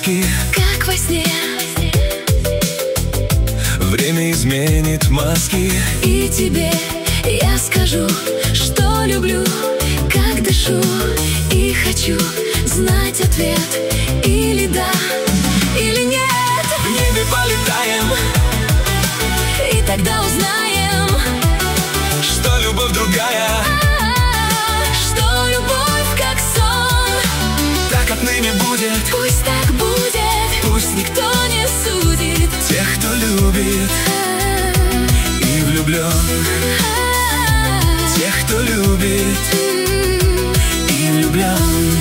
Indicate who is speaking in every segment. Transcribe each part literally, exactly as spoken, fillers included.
Speaker 1: сказки,
Speaker 2: как во сне.
Speaker 1: Время изменит маски,
Speaker 2: и тебе я скажу, что люблю, как дышу, и хочу знать ответ. Или да, или нет.
Speaker 1: В небе полетаем,
Speaker 2: и тогда узнаем,
Speaker 1: что любовь другая,
Speaker 2: что любовь как сон.
Speaker 1: так отныне будет.
Speaker 2: Пусть так будет,
Speaker 1: Пусть
Speaker 2: никто не судит
Speaker 1: тех, кто любит и влюблен. Тех, кто любит и влюблен.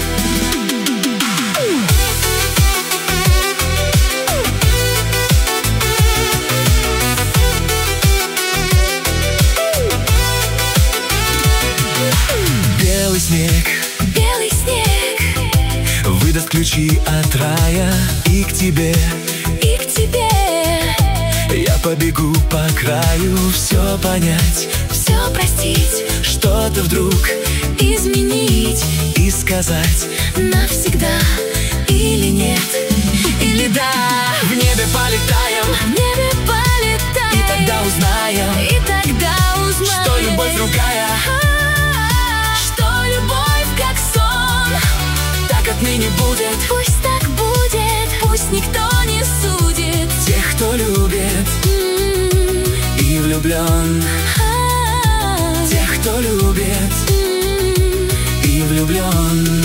Speaker 1: Белый снег,
Speaker 2: белый снег,
Speaker 1: выдаст ключи от рая, и к тебе,
Speaker 2: и к тебе
Speaker 1: я побегу по краю, все понять,
Speaker 2: все простить,
Speaker 1: что-то вдруг
Speaker 2: изменить
Speaker 1: и сказать
Speaker 2: навсегда. Или нет, или да.
Speaker 1: в небе полетаем,
Speaker 2: В небе полетаем,
Speaker 1: и тогда узнаем,
Speaker 2: и тогда узнаем,
Speaker 1: что любовь другая,
Speaker 2: что любовь как сон.
Speaker 1: так отныне будет.
Speaker 2: Пусть так будет, пусть никто не судит
Speaker 1: Тех, кто любит
Speaker 2: М,
Speaker 1: и влюблен.
Speaker 2: а,
Speaker 1: Тех, кто любит
Speaker 2: м.
Speaker 1: и влюблен.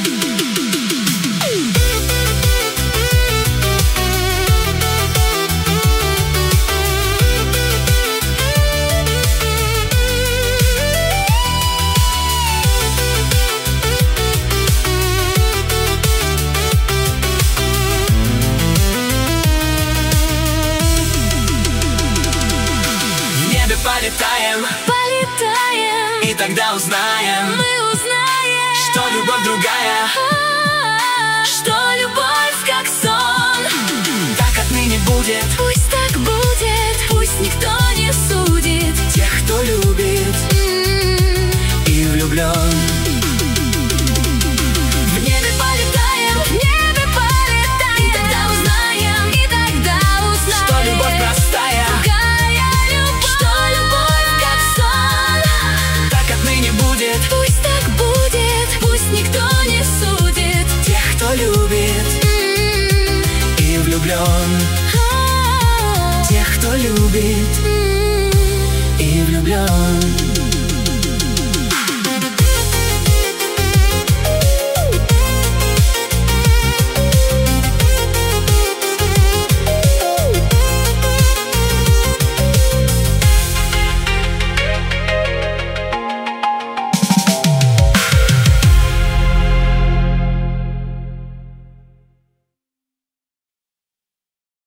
Speaker 1: Полетаем,
Speaker 2: Полетаем,
Speaker 1: и тогда узнаем,
Speaker 2: мы узнаем,
Speaker 1: что любовь другая,
Speaker 2: а, что любовь как сон.
Speaker 1: так отныне будет.